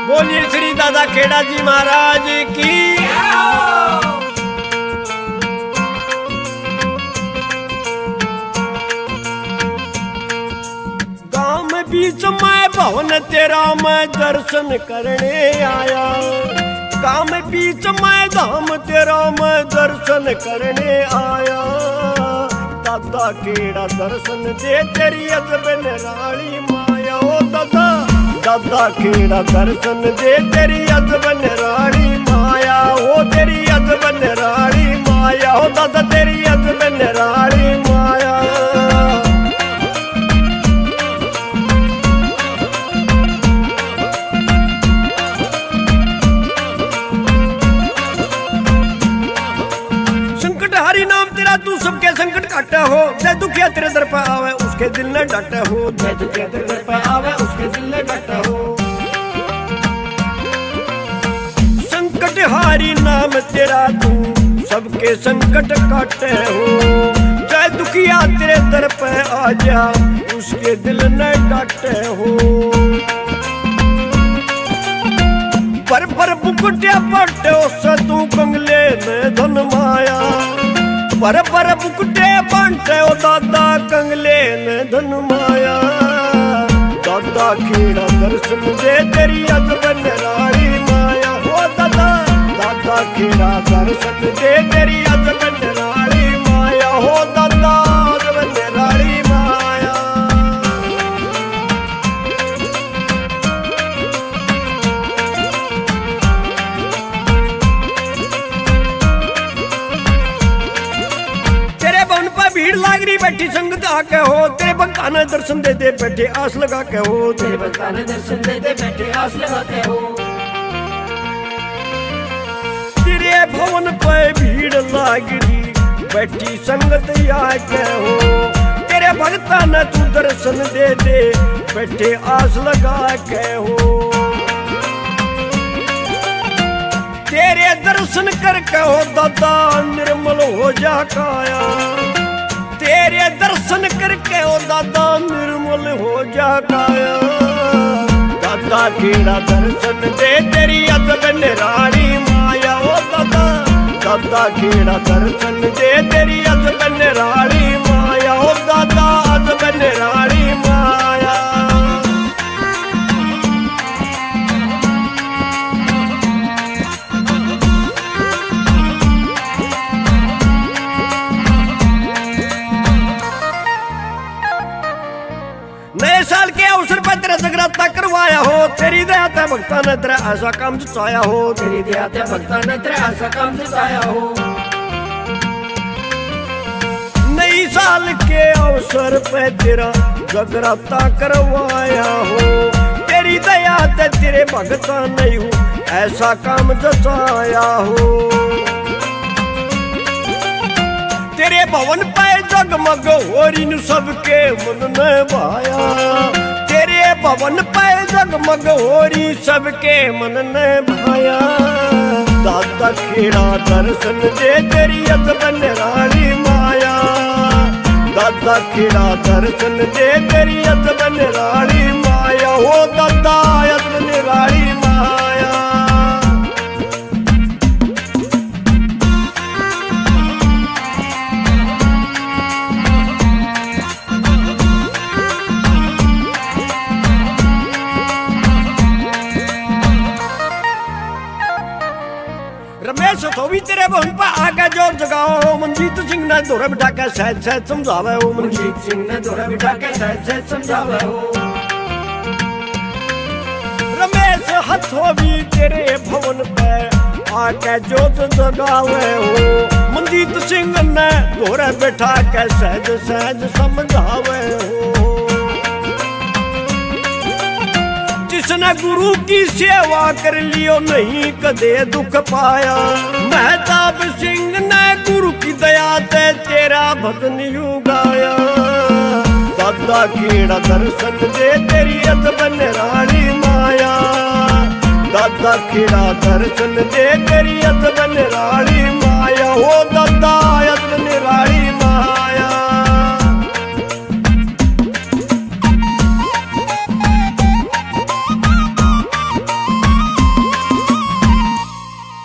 बोलिए श्री दादा खेड़ा जी महाराज की। गांव में बीच में भवन तेरा मैं दर्शन करने आया। गांव में बीच में धाम तेरा मैं दर्शन करने आया। दादा खेड़ा दर्शन दे तेरी अजब निराली माया। ओ दादा दादा खेड़ा दर्शन दे तेरी अजब निराली माया। ओ तेरी अजब निराली माया। ओ दादा तेरी अजब निराली माया। संकटहारी नाम तेरा तू सबके संकट काटा हो। जय दुखिया तेरे दर पे आवे उसके दिल न डटे हो। जय दुखिया तेरे दर पे आवे उसके दिल न डटे हो। संकटहारी नाम तेरा तू सबके संकट काटे हो। जय दुखिया तेरे दर पे आ जा उसके दिल न डटे हो। पर बुकुटिया पट्टे से तू कंगले में धन माया। पर बुकुटे बांटे ओ दादा कंगले में धन माया। दादा खेड़ा दर्शन दे तेरी अजब निराली माया। ओ दादा दादा खेड़ा दर्शन दे तेरी अजब निराली माया। हो दादा अजब निराली माया। भीड़ लाग रही बैठी संगत आके हो। तेरे भक्ता ने दर्शन दे दे बैठे आस लगा के हो। तेरे भक्ता ने दर्शन दे दे बैठे आस लगा के हो। तेरे भवन पे भीड़ लाग रही बैठी संगत आके हो। तेरे भक्ता ने तू दर्शन दे दे बैठे आस लगा के हो। तेरे दर्शन करके हो दादा निर्मल हो जा काया। तेरे दर्शन करके ओ दादा निर्मल हो जा काया। दादा खेड़ा दर्शन दे तेरी अजब निराली माया। ओ दादा दादा खेड़ा दर्शन दे तेरी अजब निराली माया। ओ दादा अजब निराली माया। नए साल के अवसर पर तेरा जगराता करवाया हो। तेरी दया ते भक्ता ने तेरा ऐसा काम जताया हो। तेरी दया ते भक्ता ने तेरा ऐसा काम जताया हो। नई साल के अवसर पे तेरा जगराता करवाया हो। तेरी दया ते तेरे भक्ता ने ऐसा काम जताया हो। तेरे भवन पे जगमग हो रही सबके मन ने भाया। तेरे भवन पे जगमग हो रही सबके मन ने भाया। दादा खेड़ा दर्शन दे तेरी अजब निराली माया। दादा खेड़ा दर्शन दे तेरी अजब निराली माया। हो दादा अजब निराली माया। रमेश तो भी तेरे भवन पर आके जोर जगाओ। मनजीत सिंह ने दौरा बिठा के सहज सहज समझावे हो। मनजीत सिंह ने दौरा बिठा के सहज सहज समझावे हो। रमेश हथो भी तेरे भवन पे आके जोत जगावे हो। मनजीत सिंह ने दौरा बिठा के सहज सहज समझावे हो। जिसने गुरु की सेवा कर लियो नहीं कदे दुख पाया। महताब सिंह ने गुरु की दया ते तेरा भजन यूं गाया। दादा खेड़ा दर्शन दे तेरी अजब निराली माया। दादा खेड़ा दर्शन दे तेरी अजब निराली माया।